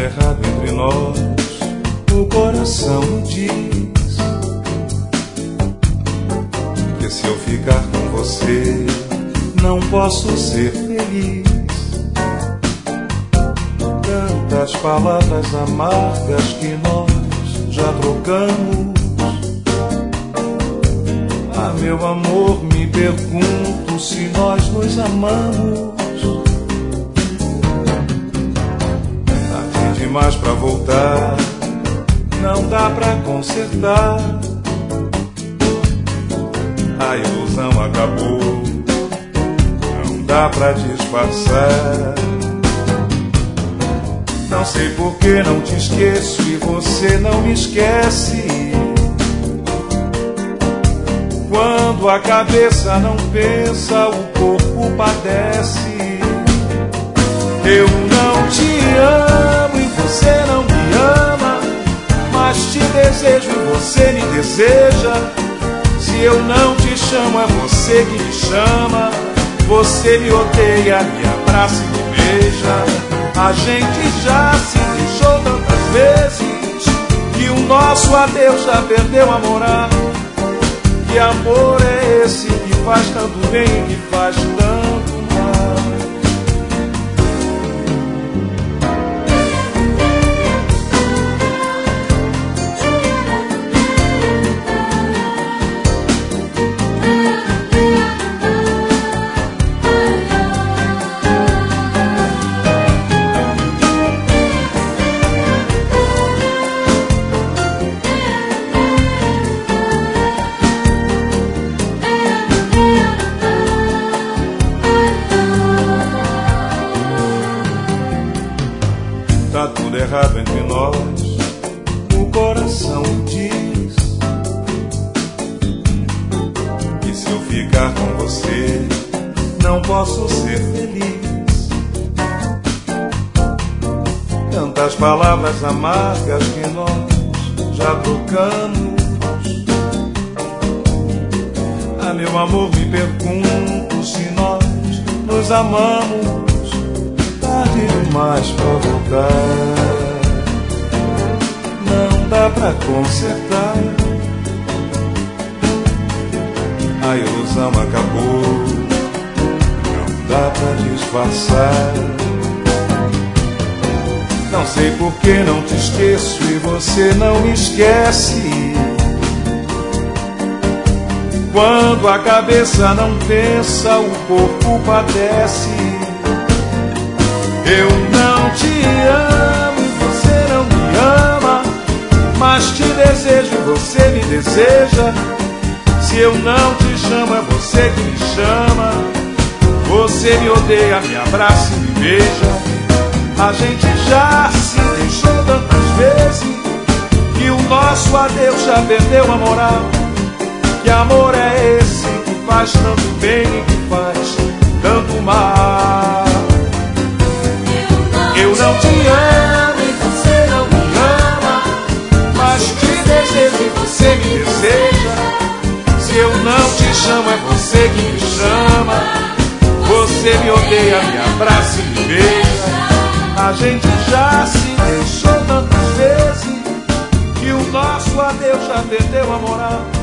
errado entre nós, o coração me diz que se eu ficar com você não posso ser feliz. Tantas palavras amargas que nós já trocamos. Ah, meu amor, me pergunto se nós nos amamos. Tarde demais pra voltar, não dá pra consertar. A ilusão acabou, não dá pra disfarçar. Não sei por que não te esqueço e você não me esquece. Quando a cabeça não pensa, o corpo padece. Eu não te amo e você não me ama, mas te desejo e você me deseja. Se eu não te chamo, é você que me chama. Você me odeia, me abraça e me beija. A gente já se deixou tantas vezes que o nosso adeus já perdeu a moral. Que amor é esse que faz tanto bem e que faz tanto mal? Tá tudo errado entre nós, o coração diz que se eu ficar com você não posso ser feliz. Tantas palavras amargas que nós já trocamos. Ah, meu amor, me pergunto se nós nos amamos. Tarde demais pra voltar, não dá pra consertar. A ilusão acabou, não dá pra disfarçar. Não sei por que não te esqueço e você não me esquece. Quando a cabeça não pensa, o corpo padece. Eu não te amo e você não me ama, mas te desejo e você me deseja. Se eu não te chamo, é você que me chama. Você me odeia, me abraça e me beija. A gente já se deixou tantas vezes que o nosso adeus já perdeu a moral. Que amor é esse que faz tanto bem e que faz tanto mal? Eu não te amo e você não me ama, mas te desejo e você me deseja. Se eu não te chamo, é você que me chama. Você me odeia, me abraça e me beija. A gente já se deixou tantas vezes que o nosso adeus já perdeu a moral.